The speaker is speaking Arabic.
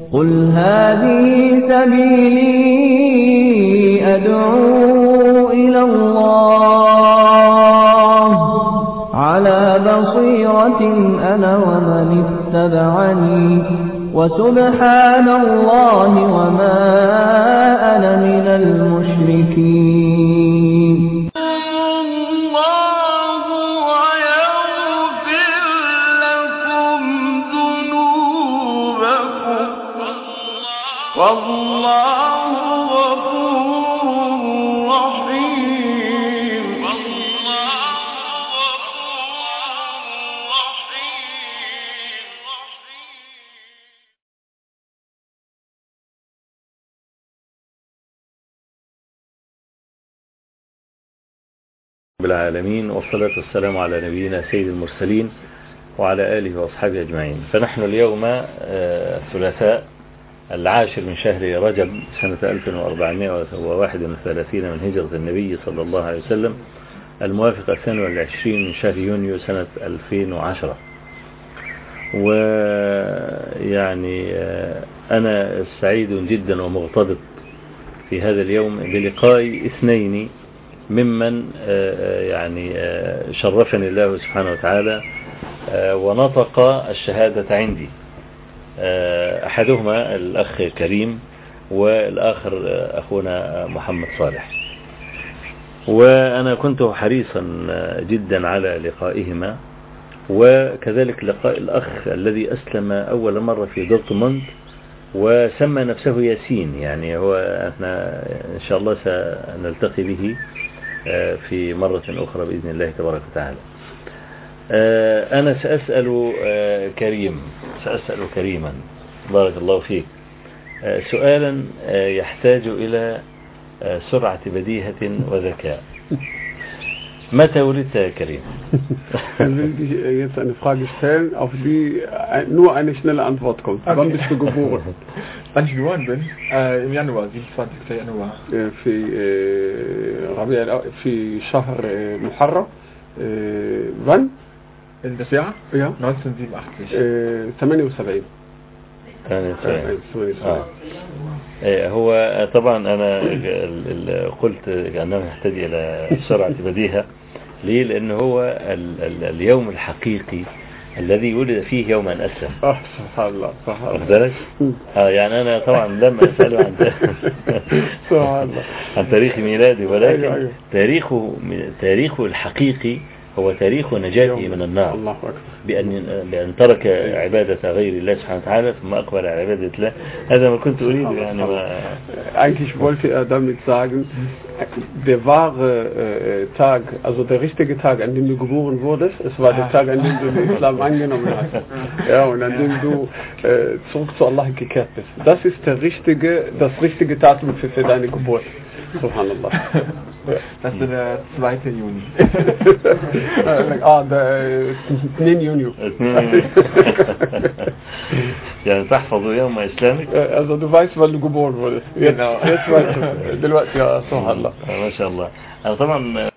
قل هذه سبيلي أدعو إلى الله على بصيرة أنا ومن اتبعني وسبحان الله وما أنا من المشركين. والله غفور رحيم. بالعالمين، والصلاة والسلام على نبينا سيد المرسلين وعلى آله وأصحابه أجمعين. فنحن اليوم الثلاثاء 10 من شهر رجب سنة 1431 من هجرة النبي صلى الله عليه وسلم، الموافق 22 من شهر يونيو سنة 2010. ويعني أنا سعيد جدا ومغتبط في هذا اليوم بلقاء اثنين ممن يعني شرفني الله سبحانه وتعالى ونطق الشهادة عندي. أحدهما الأخ كريم، والآخر أخونا محمد صالح. وأنا كنت حريصا جدا على لقائهما، وكذلك لقاء الأخ الذي أسلم أول مرة في دورتموند وسمى نفسه ياسين. يعني هو احنا إن شاء الله سنلتقي به في مرة أخرى بإذن الله تبارك وتعالى. أنا سأسأل كريما بارك الله فيك سؤالا يحتاج إلى سرعة بديهة وذكاء. متى ولدت يا كريم؟ Jetzt eine Frage stellen, auf die nur eine schnelle Antwort kommt. Okay. Wann bist du geboren? Wann ich geboren bin? Im Januar, 27. Januar. في شهر محرم. wann? Das Jahr? Ja. 1987. 78. هو طبعا أنا قلت أنه يحتاج إلى سرعة بديهة. ليه؟ لأنه هو اليوم الحقيقي الذي ولد فيه يوم أن أسلم. سبحان الله. أخذلك؟ يعني أنا طبعا لم أسأله عن تاريخ ميلادي، ولكن تاريخه الحقيقي هو تاريخ نجاته من النار، بأن ترك عبادة غير الله سبحانه وتعالى ثم أقبل على عبادة الله. هذا ما كنت أريد. يعني Eigentlich wollte er damit sagen, der wahre Tag, also der richtige Tag, an dem du geboren wurdest, es war der Tag, an dem du den Islam angenommen hast. Ja, und an dem du zurück zu Allah gekehrt bist. Das ist das richtige Datum für deine Geburt. Subhanallah. Das ist der 2. Juni. der 2 يونيو. يعني تحفظ يوم إسلامك. Also du weißt, wann du geboren wurdest. Jetzt weißt du. دلوقتي يا سبحان الله. ما شاء الله. أنا طبعا